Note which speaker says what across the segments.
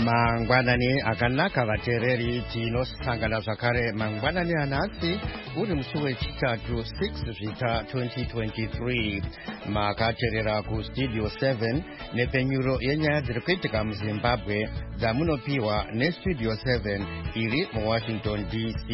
Speaker 1: mangwanani akanaka vateereri tinosangana zvakare mangwanani anhasi uri musi wechitatu 6 zvita 2023 makateerera kustudio 7 nepenyuro yenyaya dziri kuitika muzimbabwe dzamunopiwa nestudio 7 iri muwashington dc.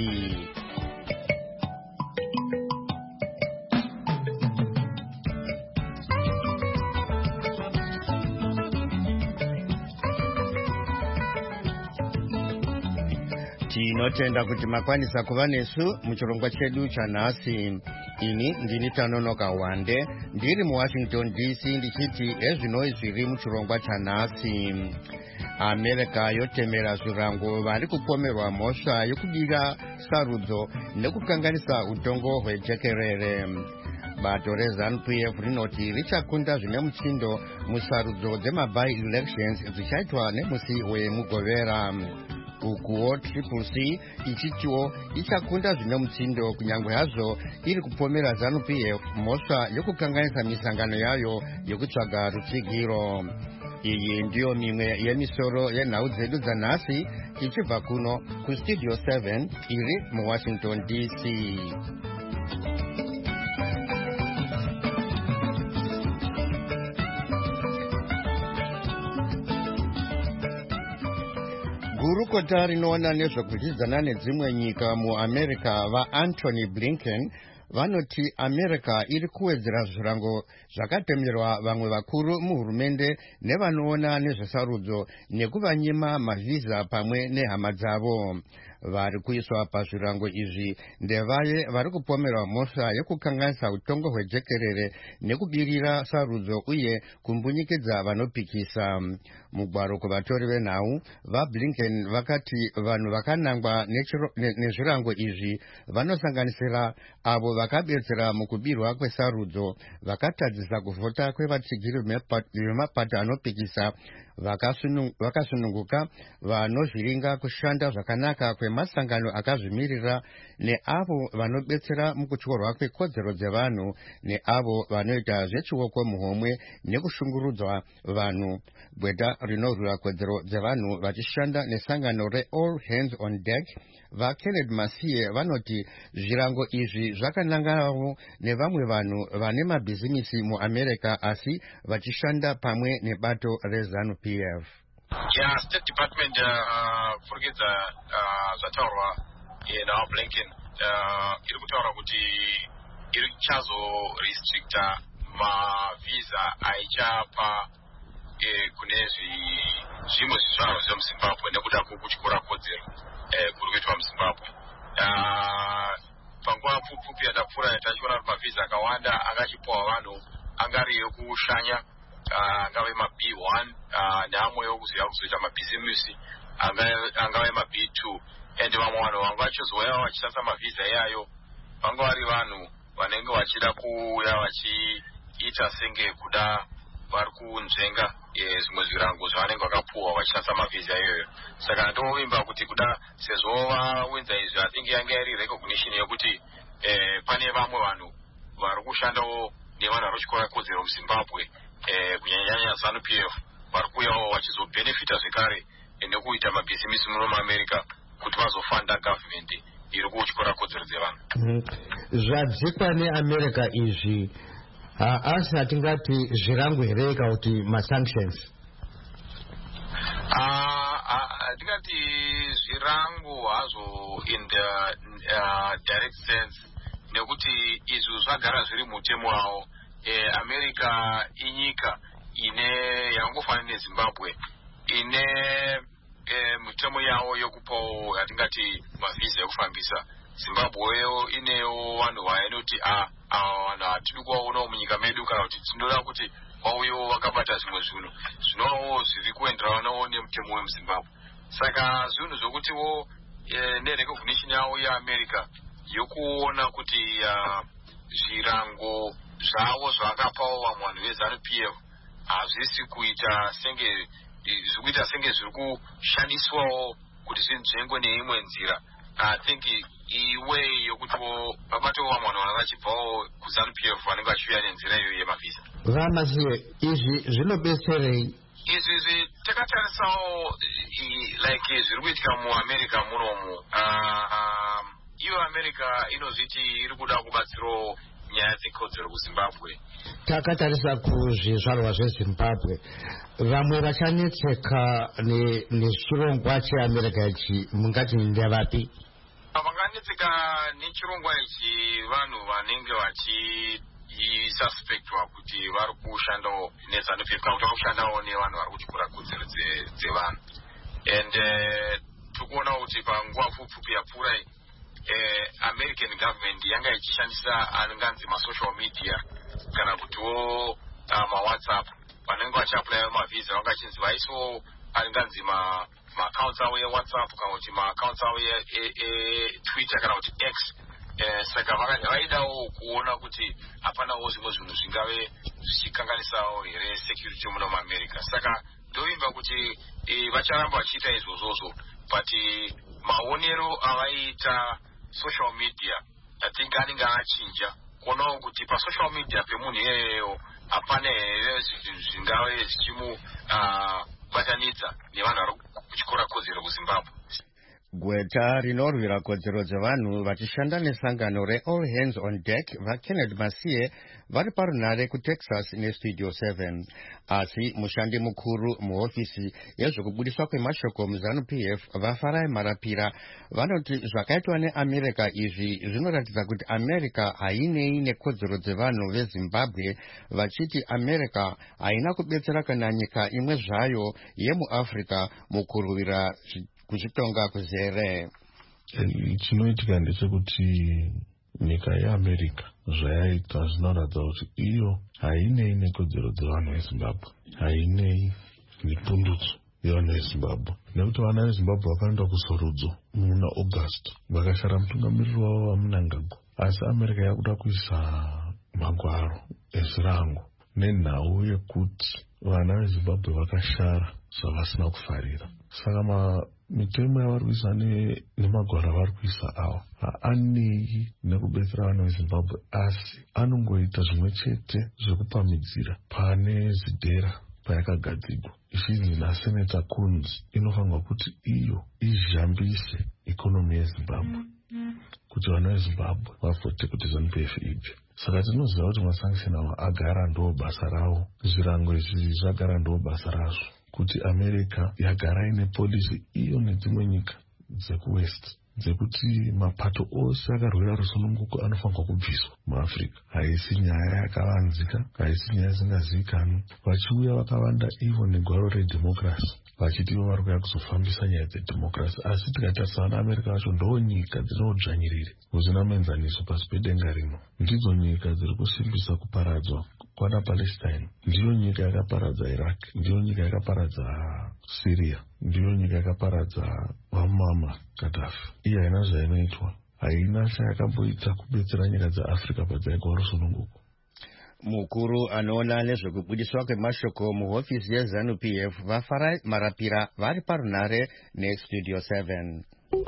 Speaker 1: tinotenda kuti makwanisa kuva nesu muchirongwa chedu chanhasi. ini ndini Tanonoka Wande ndiri muwashington dc ndichiti ezvinoi zviri muchirongwa chanhasi. america yotemera zvirango vari kupomerwa mhosva yekudira sarudzo nekukanganisa utongo hwejekerere. bato reZANU-PF rinoti richakunda zvine muchindo musarudzo dzemabi-elections dzichaitwa nemusi wemugovera. ukuwo CCC ichitiwo ichakunda zvine muchindo kunyange hazvo iri kupomera ZANU-PF mhosva yokukanganisa misangano yayo yokutsvaga rutsigiro. iyi ndiyo mimwe yemisoro yenhau dzedu dzanhasi ichibva kuno kustudio 7 iri muwashington dc. gurukota rinoona nezvekudyidzana nedzimwe nyika muamerica vaAntony Blinken vanoti america iri kuwedzera zvirango zvakatemerwa vamwe vakuru muhurumende nevanoona nezvesarudzo nekuvanyima mavhiza pamwe nehama dzavo. vari kuiswa pazvirango izvi ndevaye vari kupomerwa mhosva yekukanganisa utongo hwejekerere nekubirira sarudzo uye kumbunyikidza vanopikisa. mugwaro kuvatori venhau vaBlinken vakati vanhu vakanangwa nezvirango izvi vanosanganisira avo vakabetsera mukubirwa kwesarudzo, vakatadzisa kuvhota kwevatsigiri vemapato anopikisa, vakasununguka, vanozviringa kushanda zvakanaka kwemasangano akazvimirira, neavo vanobetsera mukutyorwa kwekodzero dzevanhu, neavo vanoita zvechioko muhomwe nekushungurudzwa vanhu. gweta rinorwira kodzero dzevanhu vachishanda nesangano reAll Hands on Deck vaKenneth Masiye vanoti zvirango izvi zvakananganawo nevamwe vanhu vane mabhizimisi muamerica asi vachishanda pamwe nebato reZANU-PF.
Speaker 2: State Department kurikidza zvataurwa naBlinken iri kutaura kuti iri kuchazorestricta mavhiza aichapa kune zvimwe zvizvarwa zvemuzimbabwe nekuda kwekutyora kodzero kuri kuitwa muzimbabwe. panguva pfupi yatapfuura tachiona kuti mavhiza akawanda akachipiwa vanhu angari yokushanya, angave maB1 neamwewo kuzoita mabhizimisi angave maB2, ende vamwe vanhu vanga vachizouya vachishandisa mavhiza iyayo vanga vari vanhu vanenge vachida kuuya vachiita senge kuda vari kunzvenga zvimwe zvirango zvavanenge vakapuwa vachishandisa mavhiza iyoyo. saka ndoovimba kuti kuda sezvo vawenza izvi atingi yange iri recognition yekuti pane vamwe vanhu vari kushandawo nevanhu vari kutyora kodzero muzimbabwe, kunyanyanya ZANU-PF vari kuuyawo vachizobhenefita zvekare nekuita mabhizimisi muno muamerica kuti vazofanda gavhimende iri kutyora kodzero dzevanhu.
Speaker 3: zvadzikwa neamerica izvi asi hatingati zvirango here kana kuti masanctions?
Speaker 2: hatingati zvirango hazvo in the direct sense, nekuti izvo zvagara zviri mutemo wavo. america inyika yangofanana nezimbabwe ine mitemo yavo yokupawo hatingati mavhiza ekufambisa. zimbabweyo inewo vanhu vainoti vanhu hatidi kuvaonawo munyika medu kana kuti tinoda kuti vauyewo vakabata zvimwe zvinhu zvinovawo zviri kuenderanawo nemutemo wemuzimbabwe. saka zvinhu zvokutiwo nerecognition yavo yeamerica yokuona kuti zvirango zvavo zvakapawo vamwe vanhu veZANU-PF hazvisi kuita senge zviri kushandiswawo kuti zvinzvengwe neimwe nzira. I think iway yokuti vabatowo vamwe vanhu vanga vachibvawo kuZANU-PF vanenge vachiuya nenzira iyoyo yemavhiza.
Speaker 3: vamasiye izvi zvinobetserei?
Speaker 2: izvi takatarisa kubatsawo like zviri kuitika muamerica munomu. Iyo America inozviti iri kuda kubatsirawo nyaya dzekodzero kuZimbabwe.
Speaker 3: Takatarisa kuzvizvarwa zveZimbabwe, vamwe vachanetseka nechirongwa cheAmerica ichi mungati ndavapi?
Speaker 2: Vanganetseka nechirongwa ichi vanhu vanenge vachisuspectwa kuti vari kushandawo neZANU-PF kana kuti vari kushandawo nevanhu vari kutyura kodzero dzevanhu. And tikuona kuti panguva pfupi yapfuura American government yanga ichishandisa anganzi masocial media kana kutiwo maWhatsApp vanenge vachiapply mavisa vanga vachinzi vaiso anganzi maaccounts avo eWhatsApp kana kuti maaccounts avo eTwitter kana kuti X. Saka vaidawo kuona kuti hapanawo zvimwe zvinhu zvingave zvichikanganisawo here security muno muAmerica. Saka ndoimba kuti vacharamba vachiita izvozvozvo, but maonero avaita social media I think anenge achinja kuonawo kuti pasocial media pemunhu iyeyo hapana here zvingave zvichimubatanidza nevanhu vari kutyura kodzero kuZimbabwe.
Speaker 1: Gweta rinorwira kodzero dzevanhu vachishanda nesangano reAll Hands on Deck vaKenneth Masiye vari parunare kuTexas neStudio 7. Asi mushandi mukuru muhofisi yezvokubudiswa kwemashoko muZANU-PF vaFarai Marapira vanoti zvakaitwa neAmerica izvi zvinoratidza kuti America hainei nekodzero dzevanhu veZimbabwe, vachiti America haina kubetsera kana nyika imwe zvayo yemuAfrica mukurwira kuchitonga kuzere.
Speaker 4: Chinoitika ndechekuti nyika yeAmerica zvayaita zvinoratidza kuti iyo hainei nekodzero dzevanhu veZimbabwe, hainei nepundutso yevanhu veZimbabwe, nekuti vana veZimbabwe vakaenda kuzorudzo muna August vakashara mutungamiriri wavo vaMnangagwa, asi America yakuda kuisa magwaro ezvirango nenhau yekuti vana veZimbabwe vakashara zvavasina kufarira. Saka mitemo yavari kuisa nemagwaro avari kuisa avo haanei nekubetsera vana veZimbabwe, asi anongoita zvimwe chete zvekupamhidzira pane zidhera payakagadzigwa. Ichinzi naSenator Coons inofanirwa kuti iyo izhambise ikonomi yeZimbabwe kuti vana veZimbabwe vavote kuti ZANU-PF ibve. Saka tinoziva kuti masanction ava agara ndo basa ravo, zvirango izvi zvagara ndo basa razvo, kuti America yagara ine polisi iyo nedzimwe nyika dzekuwest dzekuti mapato ose akarwira rusununguko anofanirwa kubviswa muAfrica. Haisi nyaya yakavanzika, haisi nyaya isingazivikanwi. Vachiuya vakavanda ivo negwaro redhemokirasi vachiti ivo vari kuya kuzofambisa nyaya dzedhemokirasi, asi tikatarisa naAmerica vacho ndo nyika dzinodzvanyirire husina muenzaniso pasi pedenga rino. Ndidzo nyika dziri kusimbisa kuparadzwa kwana Palestine, ndiyo nyika yakaparadza Iraq, ndiyo nyika yakaparadza Syria, ndiyo nyika yakaparadza Muammar Gaddafi. Iyi haina zvainoitwa, haina chayakamboita kubetsera nyika dzeAfrica padzaigwa rusununguko.
Speaker 1: Mukuru anoona nezvekubudiswa kwemashoko muhofisi yeZANU-PF vaFarai Marapira vari parunare neStudio 7.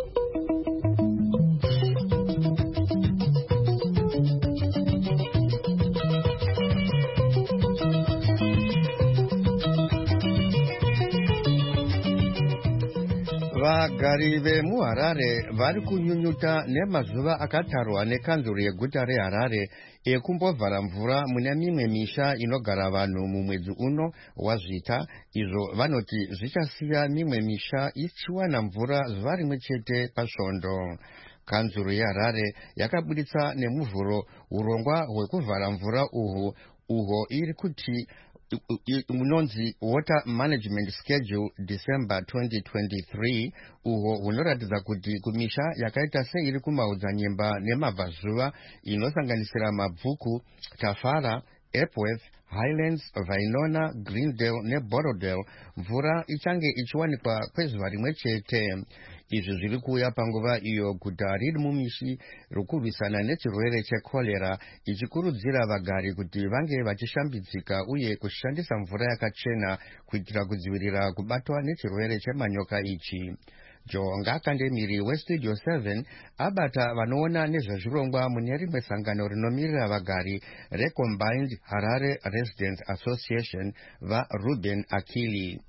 Speaker 1: Vagari vemuHarare vari kunyunyuta nemazuva akatarwa nekanzuro yeguta reHarare ekumbovhara mvura mune mimwe misha inogara vanhu mumwedzi uno wazvita. Izvo vanoti zvichasiya mimwe misha ichiwana mvura zuva rimwe chete pasvondo. Kanzuro yeHarare yakabuditsa nemuvhuro urongwa hwekuvhara mvura uhwo iri kuti unonzi Water Management Schedule December 2023, uhwo hunoratidza kuti kumisha yakaita seiri kumaodzanyemba nemabvazuva inosanganisira Mabvuku, Tafara, Epworth, Highlands, Vainona, Greendale neBorodale mvura ichange ichiwanikwa kwezuva rimwe chete. Izvi zviri kuuya panguva iyo guta riri mumishi rokurwisana nechirwere chekorera, ichikurudzira vagari kuti vange vachishambidzika uye kushandisa mvura yakachena kuitira kudzivirira kubatwa nechirwere chemanyoka ichi. Jonga Kandemiri weStudio 7 abata vanoona nezvezvirongwa mune rimwe sangano rinomirira vagari reCombined Harare Residents Association vaRuben Akili.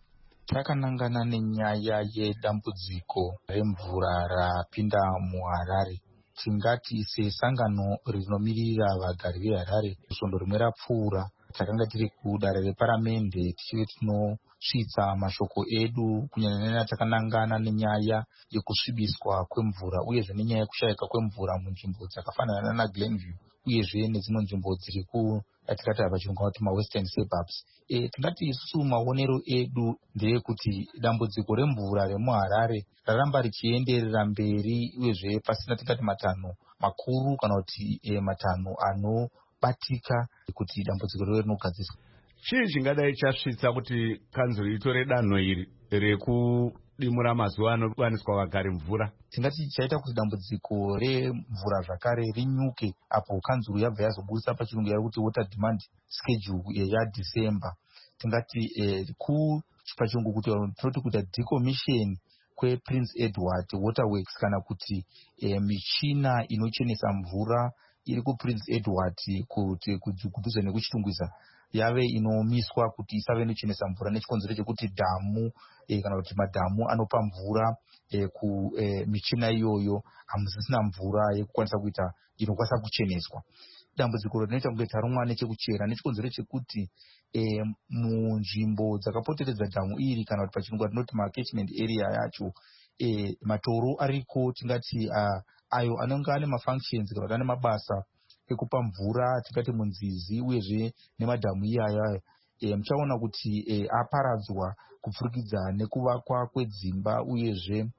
Speaker 5: takanangana nenyaya yedambudziko remvura rapinda muHarare. Tingati sesangano rinomiririra vagari veHarare, svondo rimwe rapfuura takanga tiri kudare reparamende tichive tinosvitsa mashoko edu kunyanya takanangana nenyaya yekusvibiswa kwemvura uyezve nenyaya yekushayika kwemvura munzvimbo dzakafanana naGlenview uyezve nedzimwe nzvimbo dziri yatikati pachirungu kuti mawestern suburbs. Tingati isusu maonero edu ndeyekuti dambudziko remvura remuHarare raramba richienderera mberi uyezve pasina tingati matanho makuru kana kuti matanho anobatika kuti dambudziko rero rinogadziswa.
Speaker 6: Chii chingadai chasvitsa kuti kanzuro itore danho iri rekudimura mazuva anowaniswa vagari mvura?
Speaker 5: Tingati chaita kuti dambudziko remvura zvakare rinyuke apo kanzuro yabva yazobudisa pachirungu yayo kuti water demand schedule yaDecember. Tingati pachirungu kuti tinoti kuita decommission kwePrince Edward Waterworks kana kuti michina inochenesa mvura iri kuPrince Edward kuti kudhuze nekuchitungwiza yave inomiswa kuti isave inochenesa mvura nechikonzero chekuti dhamu kana kuti madhamu anopa mvura michina iyoyo hamusisina mvura yekukwanisa kuita inokwanisa kucheneswa. Dambudziko rinoita kunge tarumwa nechekuchera nechikonzero chekuti munzvimbo dzakapoteredza dhamu iri kana kuti pachirungu tinoti macatchment area yacho matoro ariko tingati ayo anenge ane mafunctions kana kuti ane mabasa ekupa mvura tingati munzizi uyezve nemadhamu iyaya muchaona kuti aparadzwa kupfurikidza nekuvakwa kwedzimba uyezve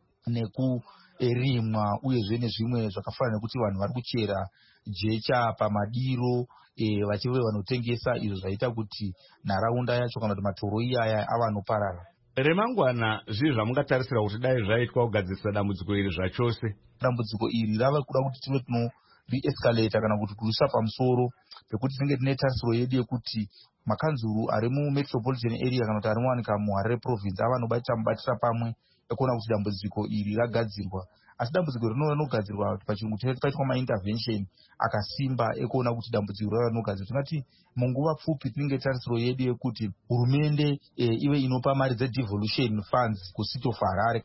Speaker 5: nekurimwa uyezve nezvimwe zvakafanana nekuti vanhu vari kuchera jecha pamadiro vachive vanotengesa, izvo zvaita kuti nharaunda yacho kana kuti matoro iyaya ava anoparara.
Speaker 6: Remangwana zvii zvamungatarisira kuti dai zvaitwa kugadzirisa dambudziko iri zvachose?
Speaker 5: Dambudziko iri rava kuda kuti tive re-escalate kana kuti kuisa pamusoro pekuti tinenge tine tarisiro yedu yekuti makanzuru ari mumetropolitan area kana kuti ari muwanika muHarare province ava mubatira pamwe ekuona kuti dambudziko iri ragadzirwa. Asi dambudziko rinogadzirwa pachirungu paitwa maintervention akasimba ekuona kuti dambudziko rinogadzirwa. Tingati munguva pfupi tinenge tarisiro yedu yekuti hurumende ive inopa mari devolution funds kucity of Harare.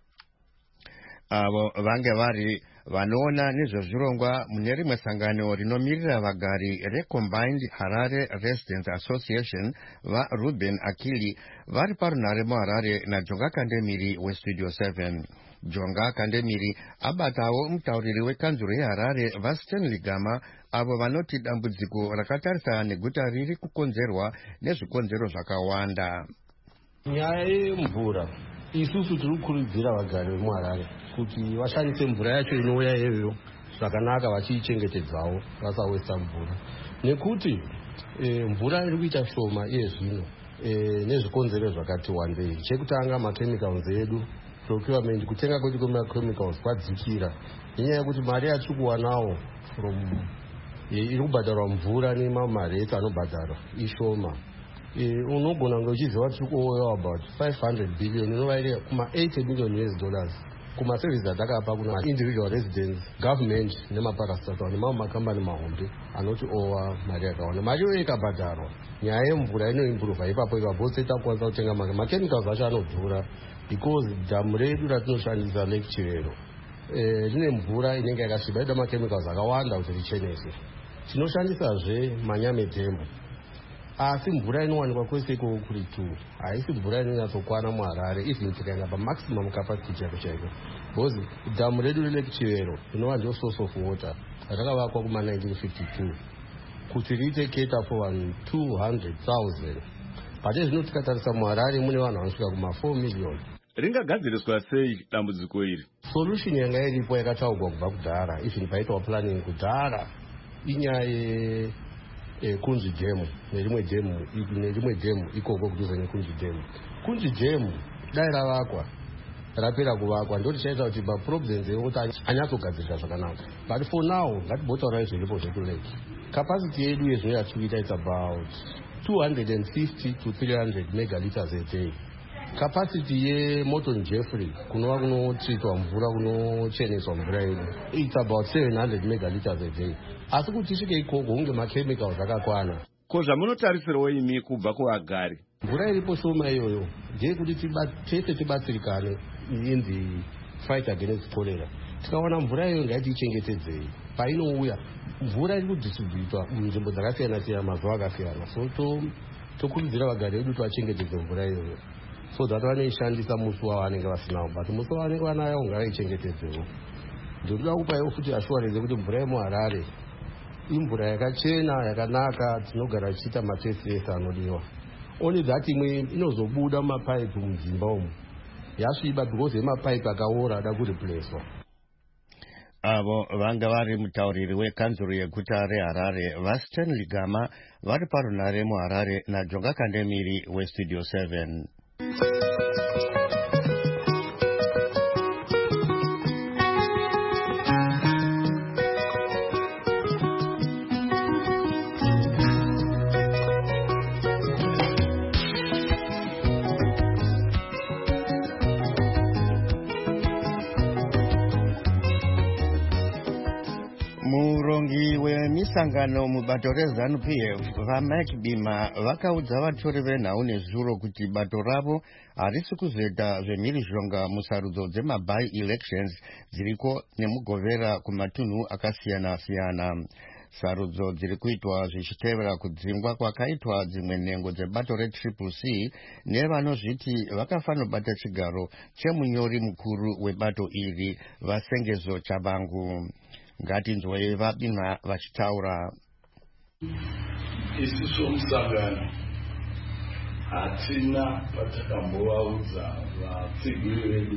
Speaker 1: Avo vange vari vanoona nezvezvirongwa mune rimwe sangano rinomirira vagari reCombined Harare Residents Association vaRuben Akili vari parunhare muHarare naJonga Kandemiri weStudio 7. Jonga Kandemiri abatawo mutauriri wekanzuro yeHarare vaStanley Gama avo vanoti dambudziko rakatarisa neguta riri kukonzerwa nezvikonzero zvakawanda.
Speaker 7: Nyaya yemvura isusu tiri kukurudzira vagari vemuHarare kuti vashandise mvura yacho inouya iyoyo zvakanaka vachiichengetedzawo vasawesta mvura nekuti mvura iri kuita shoma iye zvino nezvikonzero zvakati wandei. Chekutanga makhemicals edu procurement kutenga kwedu kwemakhemicals kwadzikira nenyaya yekuti mari yatiri kuwanawo iri kubhadharwa mvura nemamareti anobhadharwa ishoma. Unogona kunge uchiziva tiri kuoya about 500 billion inova iri kuma$80 million kumaservice atakapa kuna individual residents, government nemaparastatal nemamwe makambani mahombe anoti owa mari yakawanda. Mari iyoyo ikabhadharwa nyaya yemvura inoimprova ipapo ikabvose takwanisa kutenga makhemicals acho anodhura because dhamu redu ratinoshandisa Lake Chivero rine mvura inenge yakasviba ida makhemicals akawanda kuti richenese. Tinoshandisazve manyame dhemu asi mvura inowanikwa kwese iko kuri 2 haisi mvura inonyatsokwana muHarare even tikaenda pamaximum capacity chaiko chaiko because dhamu redu reLake Chivero inova ndio source of water rakavakwa kuma1952 kuti riite cater for vanhu 200,000 pate zvino tikatarisa muHarare mune vanhu vanosvika kuma4 million.
Speaker 6: Ringagadziriswa sei dambudziko iri?
Speaker 7: Solution yanga iripo yakataurwa kubva kudhara even paitwa planning kudhara inyaya Kunji Dam nerimwe demu ikoko kuduze neKunji Dam. Kunji Dam dai ravakwa rapera kuvakwa ndoti chaita kuti problems ekuti anyatsogadzirika zvakanaka. But for now ngatimbotaurai zviripo zvekulake. Capacity yedu yezvino yatikuita it's about 250 to 300 megaliters a day. Capacity yeMorton Jeffrey kunova kunotritwa mvura kunocheneswa mvura yedu it's about 700 megaliters a day. Asi kuti tisvike ikoko hunge makhemicals akakwana.
Speaker 6: ko zvamunotarisirwa imi kubva kuvagari?
Speaker 7: Mvura iripo shoma iyoyo ndeyekuti tese tibatsirikane in the fight against cholera. Tikaona mvura iyoyo ngatiichengetedzei. Painouya mvura iri kudistributwa munzvimbo dzakasiyana-siyana mazuva akasiyana, so tokurudzira vagari vedu tivachengetedze mvura iyoyo so that vanoishandisa musi wavanenge vasinawo, but musi wavanenge vanayo ngavaichengetedzewo. Ndinoda kupaiwo futi assurance kuti mvura yemuHarare imvura yakachena yakanaka, tinogara tichiita matesti ese anodiwa. Only that imwe inozobuda mumapaipi mudzimba umu yasviba because yemapaipi akaora ada kureplacewa.
Speaker 1: Avo vanga vari mutauriri wekanzuro yeguta reHarare vaStanley Gama vari parunare muHarare naJonga Kandemiri weStudio 7. Murongi wemisangano mubato reZANU-PF vaMike Bima vakaudza vatori venhau nezuro kuti bato ravo harisi kuzoita zvemhirizhonga musarudzo dzemabai elections dziriko nemugovera kumatunhu akasiyana-siyana. Sarudzo dziri kuitwa zvichitevera kudzingwa kwakaitwa dzimwe nhengo dzebato reCCC nevanozviti vakafanobata chigaro chemunyori mukuru webato iri Vasengezo Chabangu. Ngatinzwei vaBima vachitaura.
Speaker 8: Isusu somusangano hatina patakambovaudza vatsigiri vedu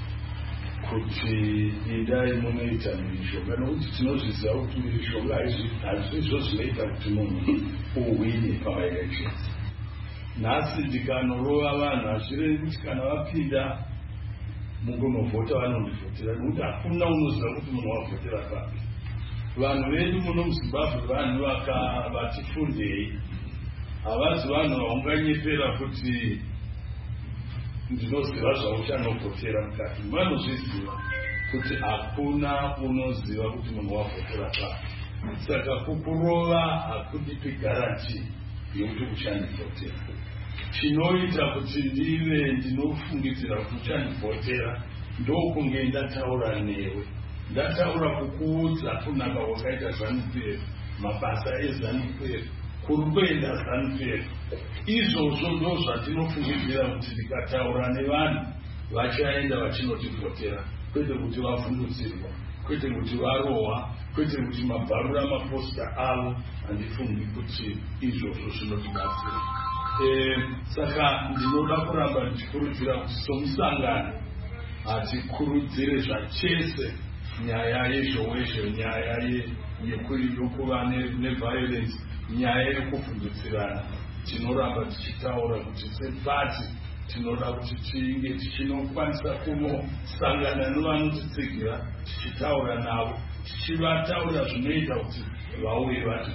Speaker 8: kuti idai munoita mhirizhonga, nokuti tinozviziva kuti mhirizhonga hazvizvo zvinoita kuti munhu uhwine pamaelections. Nhasi ndikanorova vanhu hazvirevi kuti kana vapinda mungonovhota vanondivhotera, nokuti hakuna unoziva kuti munhu wavhotera papi. Vanhu vedu muno muZimbabwe vanhu vati fundei, havazi vanhu vaunganyepera kuti ndinoziva zvauchanovhotera mukati. Vanozviziva kuti hakuna unoziva kuti munhu wavhotera papi. Saka kukurova hakudipi garanti yokuti uchandivhotera. Chinoita kuti ndive ndinofungidzira kuti uchandivhotera ndokunge ndataura newe, ndataura kukuudza kunaka kwakaita ZANU-PF, mabasa eZANU-PF, kuri kuenda ZANU-PF. Izvozvo ndo zvatinofungidzira kuti ndikataura nevanhu vachaenda vachinotivhotera, kwete kuti vavhundutsirwa, kwete kuti varohwa, kwete kuti mabharura maposita avo. Handifungi kuti izvozvo zvinotibatsira. Saka ndinoda kuramba ndichikurudzira kuti somusangano hatikurudzire zvachese nyaya yezhowezho, nyaya yekuva neviolence, nyaya yekuvhundutsirana. Tinoramba tichitaura kuti sepati tinoda kuti tinge tichinokwanisa kunosangana nevanotitsigirira, tichitaura navo, tichivataura zvinoita kuti vauye vati.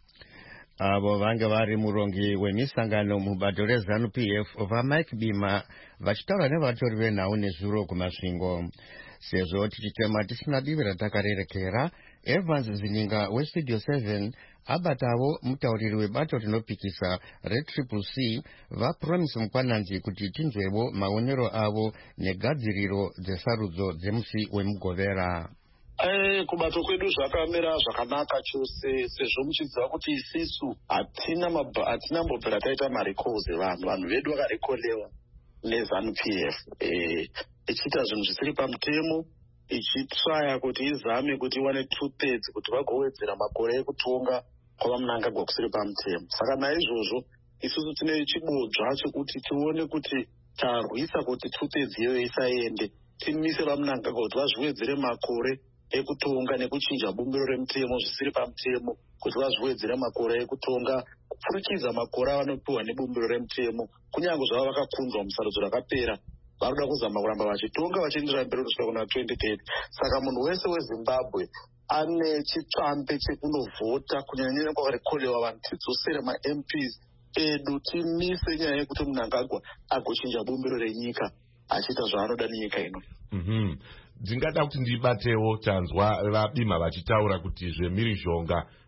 Speaker 1: Avo vanga vari murongi wemisangano mubato reZANU-PF vaMike Bima vachitaura nevatori venhau nezuro kumasvingo. Sezvo tichitema tisina divi ratakarerekera, Evans Zininga weStudio 7 abatavo mutauriri webato rinopikisa reCCC vaPromise Mukwananzi kuti tinzwevo maonero avo negadziriro dzesarudzo dzemusi wemugovera.
Speaker 9: Kubato kwedu zvakamira zvakanaka chose, sezvo muchiziva kuti isisu hatina mbobvera taita marecalls vanhu vedu vakarekolewa neZANU-PF ichiita zvinhu zvisiri pamutemo, ichitraya kuti izame kuti iwane 2/3 kuti vagowedzera makore ekutonga kwavaMnangagwa kusiri pamutemo. Saka naizvozvo isusu tine chibodzva chekuti tione kuti tarwisa kuti 2/3 iyoyo isaende, timise vaMnangagwa kuti vazviwedzere makore ekutonga nekuchinja bumbiro remutemo zvisiri pamutemo, kuti vazviwedzere makore ekutonga kupfurikidza makore avanopiwa nebumbiro remutemo. Kunyange zvava vakakundwa musarudzo rakapera, varoda kuzama kuramba vachitonga vachienderera mberi kusvika kuna 2030. Saka munhu wese weZimbabwe ane chitsvambe chekunovhota, kunyanyanya kwavarekolewa vanhu, tidzosere maMPs edu, timise nyaya yekuti Mnangagwa agochinja bumbiro renyika achiita zvaanoda nenyika ino.
Speaker 4: Ndingada kuti ndibatewo tanzwa vaBima vachitaura kuti zvemhirizhonga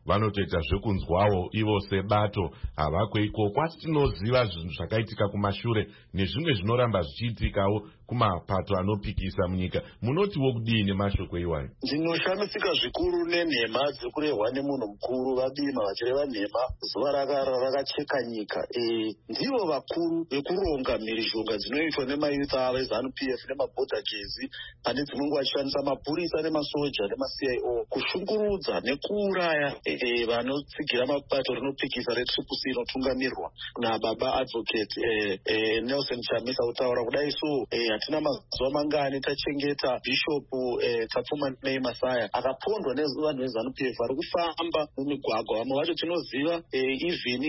Speaker 4: vanotoita zvekunzwawo ivo sebato havako ikoko, asi tinoziva zvinhu zvakaitika kumashure nezvimwe zvinoramba zvichiitikawo kumapato anopikisa munyika. Munotiwo kudini mashoko iwayo?
Speaker 9: Ndinoshamisika zvikuru nenhema dzekurehwa nemunhu mukuru vabima vachireva nhema zuva rakacheka nyika. Ndivo vakuru vekuronga mhirizhonga dzinoitwa nemayuth avo eZANU-PF nemabhodha gezi pane dzimwe nguva vachishandisa mapurisa nemasoja nemaCIO kushungurudza nekuuraya vanotsigira mabato rinopikisa reTriple C inotungamirwa nababa advocate Nelson Chamisa kutaura kudai so hatina mazuva mangani tachengeta bishopu Tapfuma Nei Masaya akapondwa nevanhu veZANU-PF vari kufamba mumigwagwa. Vamwe vacho tinoziva even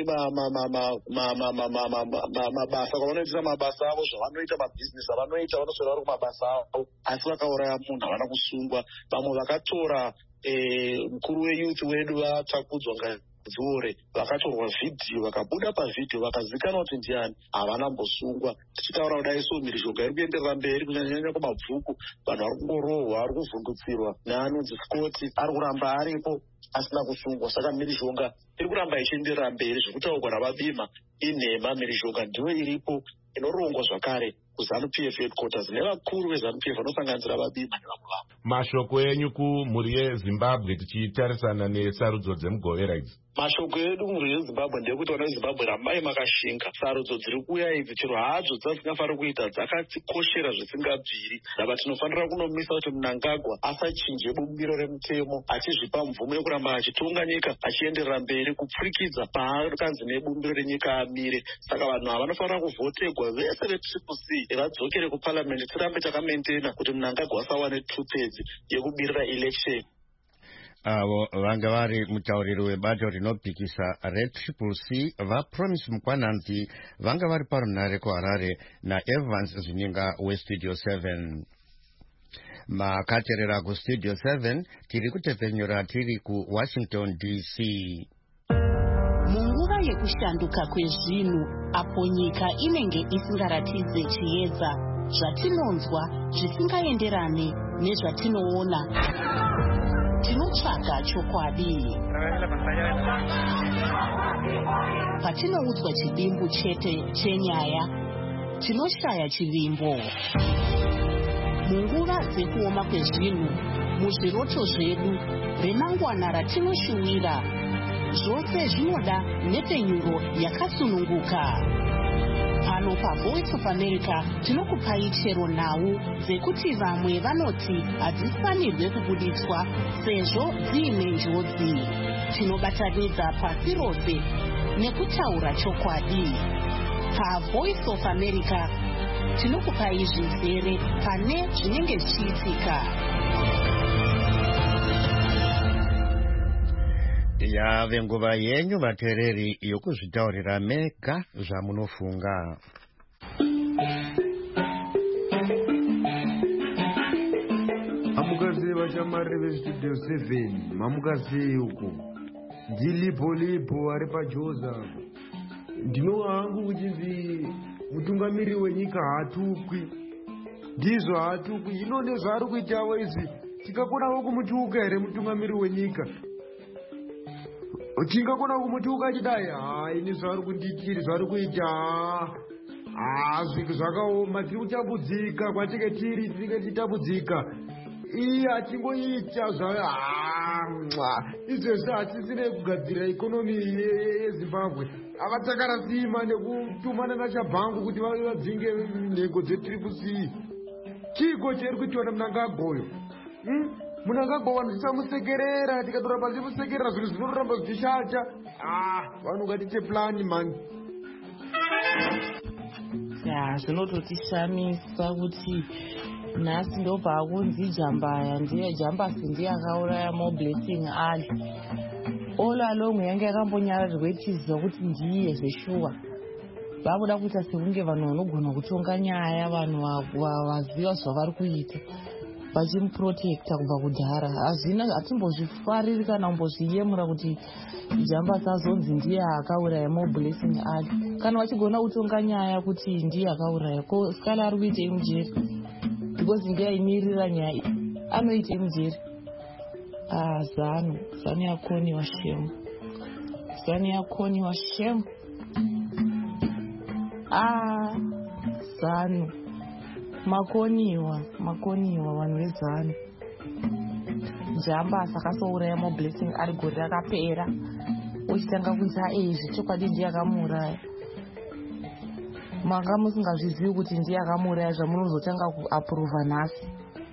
Speaker 9: mabasa kwavanoitira mabasa avo, zvavanoita mabhizinesi avanoita, vanoswera vari kumabasa avo asi vakauraya munhu havana kusungwa. Vamwe vakatora mukuru weyuth wedu vatakudzwa ngadziore vakatorwa vhidhiyo vakabuda pavhidhiyo vakazikanwa kuti ndiani, havana mbosungwa. Tichitaura kudai so mhirizhonga iri kuenderera mberi kunyanyanya kumabvuku, vanhu vari kungorohwa, vari kuvhundutsirwa neanonzi Scott ari kuramba aripo asina kusungwa. Saka mhirizhonga iri kuramba ichienderera mberi zvekutaurwa navabima inhema. Mhirizhonga ndiyo iripo inorongwa zvakare kuZANU-PF headquarters nevakuru veZANU-PF vanosanganisira vabima nevamwe vavo.
Speaker 4: Mashoko enyu kumhuri yeZimbabwe tichitarisana nesarudzo dzemugovera idzi?
Speaker 9: Mashoko edu mhuri yeZimbabwe ndeyekuti vana veZimbabwe rambai makashinga. Sarudzo dziri kuuya idzi chero hadzo dzadzifanira kuita dzakatikoshera zvisingabviri. Ndaba tinofanira kunomisa kuti Mnangagwa asachinje bumbiro remutemo achizvipa mvumo yekuramba achitonga nyika achienderera mberi kupfurikidza paakanzi nebumbiro renyika amire. Saka vanhu ava vanofanira kuvhotegwa vese veTriple C vadzokere kuparliament, tirambe takamaintaina kuti Mnangagwa asawane two-thirds yekubirira election.
Speaker 1: Avo vanga vari mutauriri webato rinopikisa reTriple C vaPromise Mukwananzi vanga vari parunare kuHarare naEvans Zvininga weStudio 7. Makaterera kuStudio 7 tiri kutepfenyura tiri kuWashington DC.
Speaker 10: Munguva yekushanduka kwezvinhu apo nyika inenge isingaratidze chiedza, zvatinonzwa zvisingaenderane nezvatinoona, tinotsvaga chokwadi. Patinoudzwa chidimbu chete chenyaya, tinoshaya chivimbo. Munguva dzekuoma kwezvinhu, muzviroto zvedu, remangwana ratinoshuwira, zvose zvinoda nhepfenyuro yakasununguka. Pano paVoice of America tinokupai chero nhau dzekuti vamwe vanoti hadzifanirwe kubuditswa sezvo dziine njodzi. Tinobatanidza pasi rose nekutaura chokwadi. PaVoice of America tinokupai zvizere pane zvinenge zvichiitika.
Speaker 1: Yave nguva yenyu vateereri yokuzvitaurira mega zvamunofunga.
Speaker 11: Mamukazee vashamari veStudio 7, mamukazee uko ndilipo ari pajoza. Ndinowa hangu kuchinzi mutungamiri wenyika hatukwi, ndizvo hatukwi. Ino nezvaari kuitawo izvi tingakonawo kumutuka here mutungamiri wenyika? Tingakona kumutuka chidai? Ini zvaari kundiitira, zvaari kuita zvakaoma. Tiri kutambudzika kwatinge tiri, tinenge tichitambudzika. Iye hatingoita izvezvi hatisine kugadzirira ikonomi yeZimbabwe. Avatakaratsima nekutumana naChabhangu kuti vadzinge nhengo dzeTriple C. Chiko chiri kuitwa naMnangagwa. Mnangagwa vanhu tichamusekerera, tikatoramba tichimusekerera zvinhu zvinoramba zvichishata. Vanhu ngatiite plani mani.
Speaker 12: Zvinototishamisa kuti nhasi ndo paakunzi jambasi ndiye akauraya moBlessing Ali. All along yange yakambonyarirwe tiziva kuti ndiye zveshuwa. Vakuda kuita sekunge vanhu vanogona kutonga nyaya, vanhu vaziva zvavari kuita, vachimuprotecta kubva kudhara. Hatimbozvifariri kana kumbozviyemura kuti jambasi azonzi ndiye akauraya moBlessing Ali. Kana vachigona kutonga nyaya kuti ndiye akauraya, ko Skala ari kuitei mujeri? Because ndiye aimirira nyaya, anoitei mujeri? Zanu yakoniwa shemu. Zanu yakoniwa shemu. Zanu makoniwa vanhu vezanu. Njamba asakasouraya moblessing ari gori rakapera. Uchitanga kuita zvechokwadi ndiye akamuraya. Manga musingazvizivi kuti ndiye akamuraya zvamunozotanga kuaprova nhasi.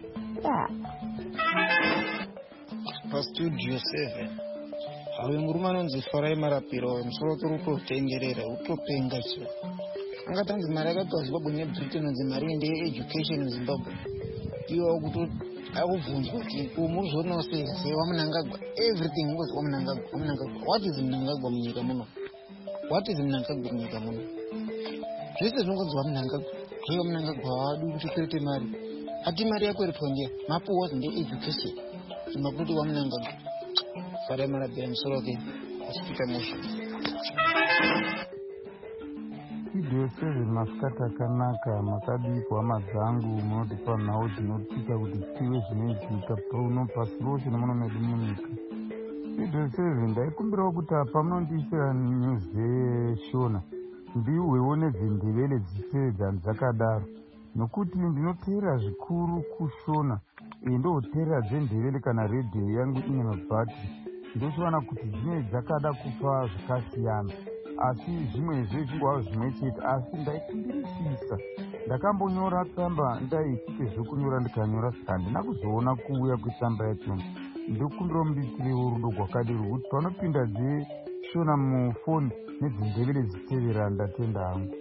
Speaker 13: Pastudio 7 hawe murume anonzi Farai Marapiro musoro kuri kutenderera utopenga chiro angatanzi mari yakatwa Zimbabwe neBritain nonzi mari ndeyeeducation muZimbabwe iwo kuti akubvunzwa kuti umuzoona sei wamunangagwa everything ngozi wamunangagwa what is munangagwa munyika muno zvese zvinongonzi wamunangagwa haadi kuti kuite mari ati mari yako iripo ndiye mapuwa ndeeducation makuti wamunangagwa Farai Marapiro musoro ke speaker motion
Speaker 14: Studio 7 masikati akanaka makadikwa madzangu munotipa nhau dzinotika kuti tive zvinoitika pauno pasiroshe nemuno medu munyika. Studio 7 ndaikumbirawo kuti apa munondiisira news yeshona ndiuhwewo nedzendevele dzisevedzana dzakadaro nokuti ndinoteera zvikuru kushona ndoteera dzendevele kana redhiyo yangu ine mabhatiri ndochiwana kuti dzine dzakada kupa zvakasiyana asi zvimwe zvezvingwawo zvimwe chete asi ndaikumbirisisa ndakambonyora tsamba ndaitike zvokunyora ndikanyora saka handina kuzoona kuuya kwetsamba yacho ndokumbirawo muditirewo rudo rwakadiro rwekuti panopinda dzeshona mufoni nedzendevele dzitevera ndatenda hangu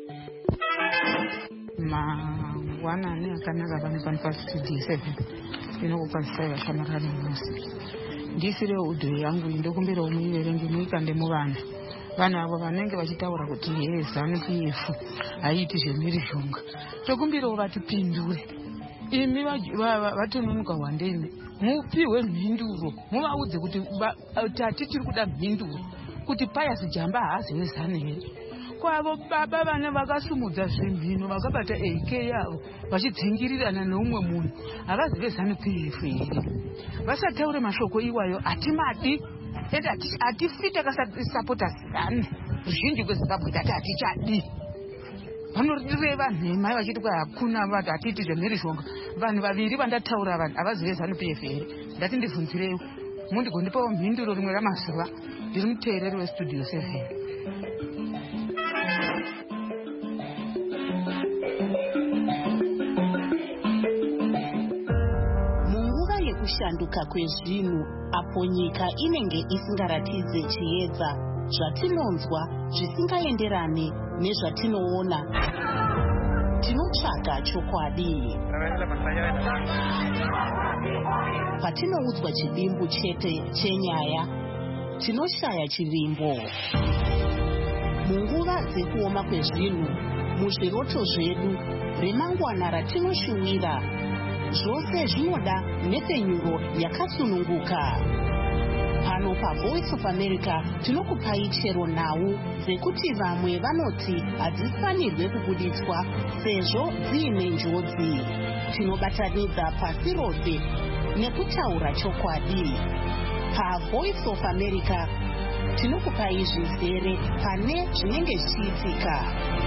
Speaker 15: mangwanani akanaka pano pastudio 7 inokukwazisai vakanaka nemusi ndisire udhwe yangu ndokumbirawo muiverenge muikande muvanhu avo vanenge vachitaura kuti ZANU-PF haiti zvemhirizhonga tokumbirawo vatipindure imi vatononoka wandemi mupiwe mhinduro muvaudze kuti tati tiri kuda mhinduro kuti Pius Jamba haazi weZANU here kwavo baba vana vakasumudza zvemhino vakabata AK yavo vachidzingirirana neumwe munhu havazi veZANU-PF here vasataure mashoko iwayo hatimadi ende hatifite kasapota ZANU ruzhinji kweZimbabwe tati hatichadi vanoreva nhema vachiti kwa hakuna vati hatiti zvemhirizhonga vanhu vaviri vandataura vanhu havazi veZANU-PF here ndati ndibvunzirewo mundigondipawo mhinduro rimwe ramazuva ndiri muteereri westudio 7
Speaker 10: kushanduka kwezvinhu apo nyika inenge isingaratidze chiedza zvatinonzwa zvisingaenderane nezvatinoona tinotsvaga chokwadi patinoudzwa chivimbo chete chenyaya tinoshaya chivimbo munguva dzekuoma kwezvinhu muzviroto zvedu remangwana ratinoshuwira zvose zvinoda nepfenyuro yakasununguka pano paVoice of America tinokupai chero nhau dzekuti vamwe vanoti hadzifanirwe kubuditswa sezvo dziine njodzi tinobatanidza pasi rose nekutaura chokwadi paVoice of America tinokupai zvizere pane zvinenge zvichiitika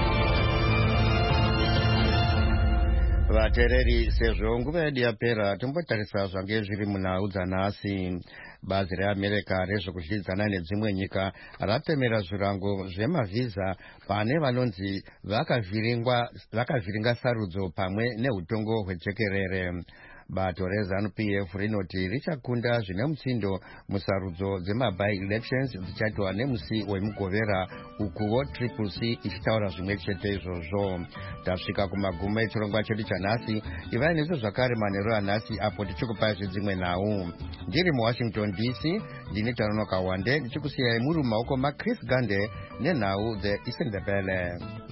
Speaker 1: vateereri sezvo nguva yedu yapera tombotarisa zvange zviri munhau dzanhasi bazi reamerica rezvekudyidzana nedzimwe nyika rapemera zvirango zvemavhiza pane vanonzi vakavhiringa sarudzo pamwe neutongo hwejekerere bato reZANU-PF rinoti richakunda zvine mutsindo musarudzo dzemabi-elections dzichaitwa nemusi wemugovera ukuwo CCC ichitaura zvimwe chete izvozvo. Tasvika kumagumo echirongwa chedu chanhasi. Ivai nesu zvakare manheru anhasi apo tichikupai zvedzimwe nhau. Ndiri muWashington DC ndini Tanonoka Wande ndichikusiyai muri mumaoko maChris Gande nenhau dzeIsindebele.